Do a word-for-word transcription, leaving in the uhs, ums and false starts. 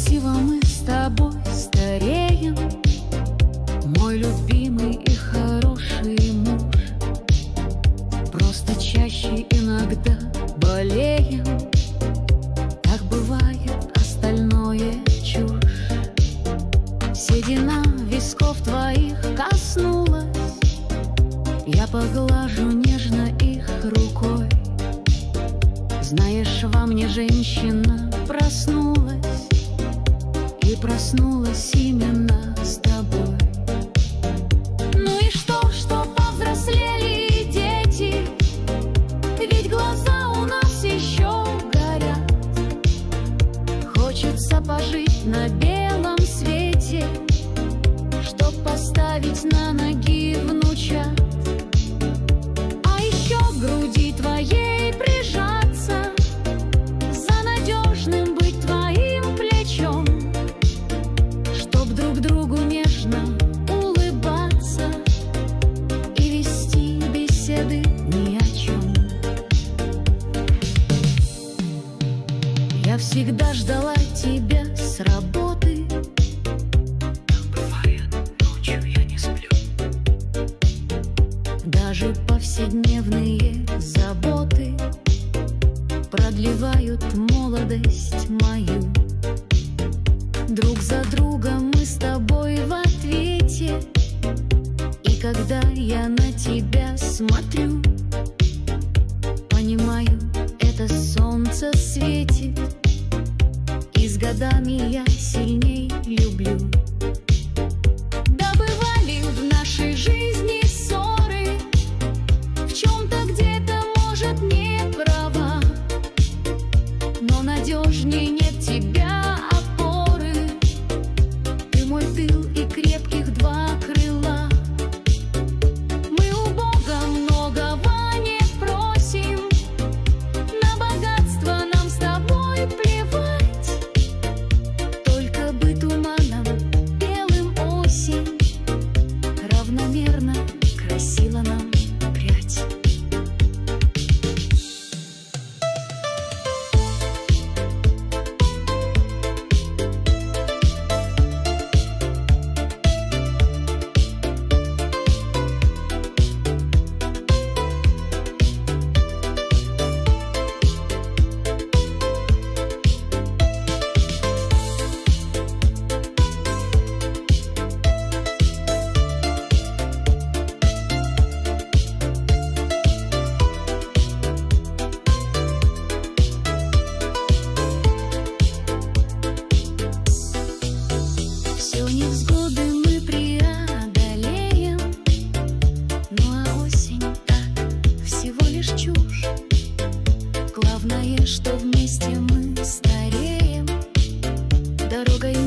красиво мы с тобой стареем, мой любимый и хороший муж. Просто чаще иногда болеем, так бывает, остальное чушь. Седина висков твоих коснулась, я поглажу нежно их рукой. Знаешь, во мне женщина проснулась, и проснулась именно с тобой. Ну и что, что повзрослели дети, ведь глаза у нас еще горят. Хочется пожить на белом свете, чтоб поставить на ноги внучат. А еще к груди твоей прижаться, за надежным быть твоим плечом, чтоб друг другу нежно улыбаться и вести беседы ни о чем. Я всегда ждала тебя с работы. Так бывает, ночью я не сплю. Даже повседневные заботы продлевают молодость мою. Друг за другом мы с тобой в ответе, и когда я на тебя смотрю, понимаю, это солнце светит, и с годами я сильней люблю. Да бывали в нашей жизни ссоры, в чем-то где-то, может, не права, но надежней нет тебя опоры. Ты мой тыл и крепких два крыла. Мы у Бога многого не просим, на богатство нам с тобой плевать, только бы туманом белым осень равномерно красила нам прядь. Все невзгоды мы преодолеем, ну а осень так, всего лишь чушь. Главное, что вместе мы стареем, дорогой